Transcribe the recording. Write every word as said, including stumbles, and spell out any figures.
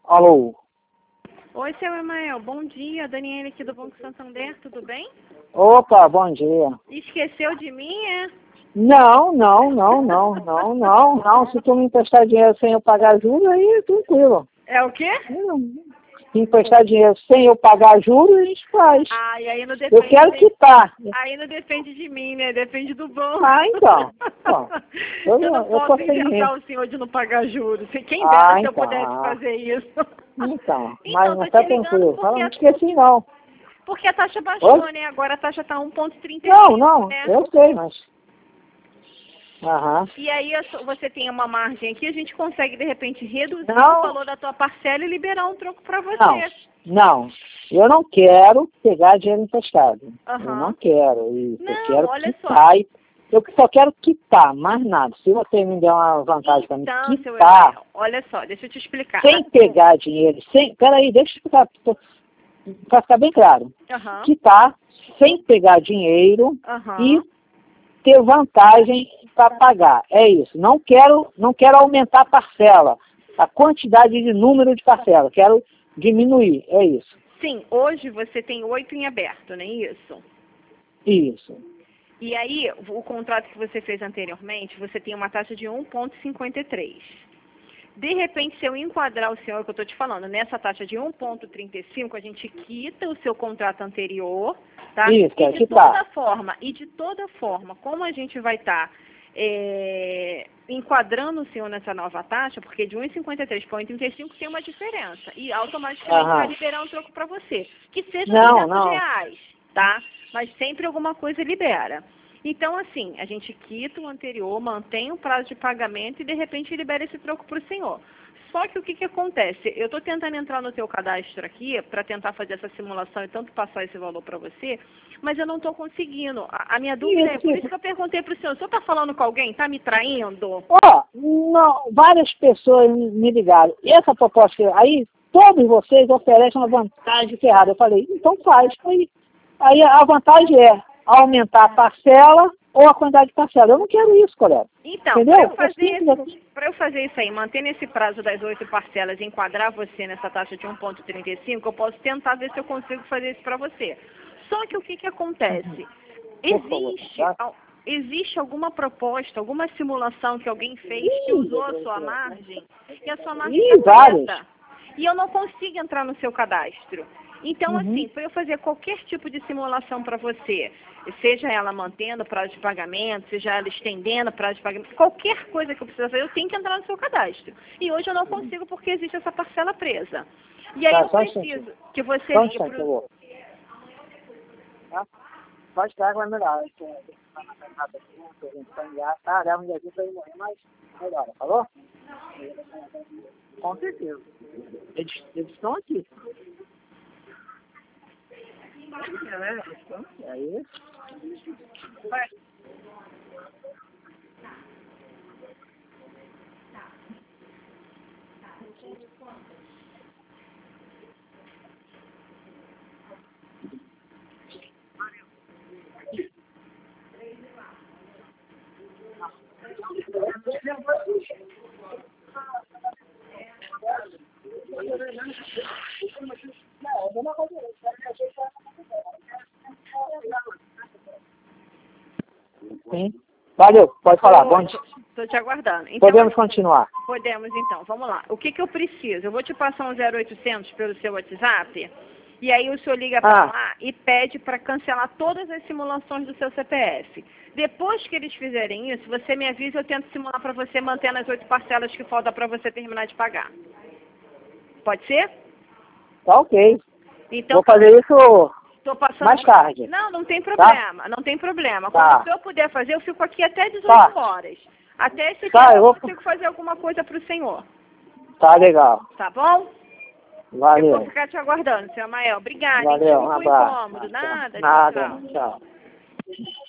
Alô? Oi, seu Emael, bom dia. Daniela aqui do Banco Santander, tudo bem? Opa, bom dia. Esqueceu de mim, é? Não, não, não, não, não, não, não. Se tu me emprestar dinheiro sem eu pagar juros, aí tranquilo. É o quê? Se emprestar dinheiro sem eu pagar juros, a gente faz. Ah, e aí não depende... Eu quero quitar. Aí não depende de mim, né? Depende do banco. Ah, então. Bom, eu, eu, não eu posso tô sem inventar dinheiro. o senhor de não pagar juros. Quem Ah, dera se eu então, pudesse ah. fazer isso. Então, Então, mas, tô mas tá te ligando tranquilo. porque Fala, não a- esqueci não. Porque a taxa baixou, Oi? né? Agora a taxa tá um ponto trinta e Não, cinco, não, né? eu sei, mas... Aham. E aí a su- você tem uma margem aqui, a gente consegue de repente reduzir Não. o valor da tua parcela e liberar um troco para você. Não, não. Eu não quero pegar dinheiro emprestado. Aham. Eu não quero isso. Não, Eu quero olha só. quitar. e- Eu só quero quitar, mais nada. Se você me der uma vantagem para Então, me seu quitar, Emael, olha só, deixa eu te explicar. sem pegar dinheiro, sem... Peraí, deixa eu explicar para ficar bem claro. Aham, Quitar sem pegar dinheiro aham. e ter vantagem para pagar. É isso. Não quero, não quero aumentar a parcela, a quantidade de número de parcela. Quero diminuir. É isso. Sim, hoje você tem oito em aberto, não é isso? Isso. E aí, o contrato que você fez anteriormente, você tem uma taxa de um ponto cinquenta e três. De repente, se eu enquadrar o senhor, que eu estou te falando, nessa taxa de um ponto trinta e cinco, a gente quita o seu contrato anterior, tá? Isso, e é de quitar. toda forma, e de toda forma, como a gente vai estar enquadrando o senhor nessa nova taxa, porque de um vírgula cinquenta e três para um vírgula trinta e cinco tem uma diferença, e automaticamente Aham. vai liberar um troco para você, que seja Não, duzentos não. reais, tá? Mas sempre alguma coisa libera. Então, assim, a gente quita o anterior, mantém o prazo de pagamento e, de repente, libera esse troco para o senhor. Só que o que, que acontece? Eu estou tentando entrar no teu cadastro aqui para tentar fazer essa simulação e tanto passar esse valor para você, mas eu não estou conseguindo. A, a minha dúvida é, Isso, por isso. isso que eu perguntei para o senhor, o senhor está falando com alguém? Está me traindo? Ó, não, várias pessoas me me ligaram. E essa proposta, que- aí todos vocês oferecem uma vantagem ferrada. Eu falei, então faz. Aí, aí a vantagem é aumentar a parcela ou a quantidade de parcela. Eu não quero isso, colega. Então, Entendeu? para eu, É fazer simples esse- assim. pra eu fazer isso aí, manter nesse prazo das oito parcelas e enquadrar você nessa taxa de um ponto trinta e cinco, eu posso tentar ver se eu consigo fazer isso para você. Só que o que, que acontece? Existe, Tá? al- existe alguma proposta, alguma simulação que alguém fez que usou a sua margem e a sua margem Ih, está várias. preta. E eu não consigo entrar no seu cadastro. Então, Uhum. assim, para eu fazer qualquer tipo de simulação para você, seja ela mantendo o prazo de pagamento, seja ela estendendo o prazo de pagamento, qualquer coisa que eu precisar fazer, eu tenho que entrar no seu cadastro. E hoje eu não consigo porque existe essa parcela presa. E aí Tá, eu só um preciso instantinho. que você Só um ligue instante, para eu o... vou. Tá? Pode estar, vai melhorar. Tá, leva um dia aqui pra ele morrer, mas melhora. Falou? Com certeza. Eles, eles estão aqui. É, eles estão aqui. Aí. Vai. Sim. Valeu, pode falar. Bom dia. Estou te aguardando. Então, Podemos continuar. podemos, então. Vamos lá. O que, que eu preciso? Eu vou te passar um zero oitocentos pelo seu WhatsApp, e aí o senhor liga para Ah. lá e pede para cancelar todas as simulações do seu C P F. Depois que eles fizerem isso, você me avisa e eu tento simular para você, mantendo as oito parcelas que faltam para você terminar de pagar. Pode ser? Tá ok. Então, Vou fazer isso tô passando... mais tarde. Não, não tem problema, não tem problema. Tá. Quando eu puder fazer, eu fico aqui até dezoito Tá. horas. Até esse Tá, tempo eu eu vou- consigo fazer alguma coisa para o senhor. Tá legal. Tá bom? Eu vou Valeu. ficar te aguardando, seu Amael. Obrigada. Valeu, um Desculpa o abraço. incômodo. Nada, Nada, tchau. tchau.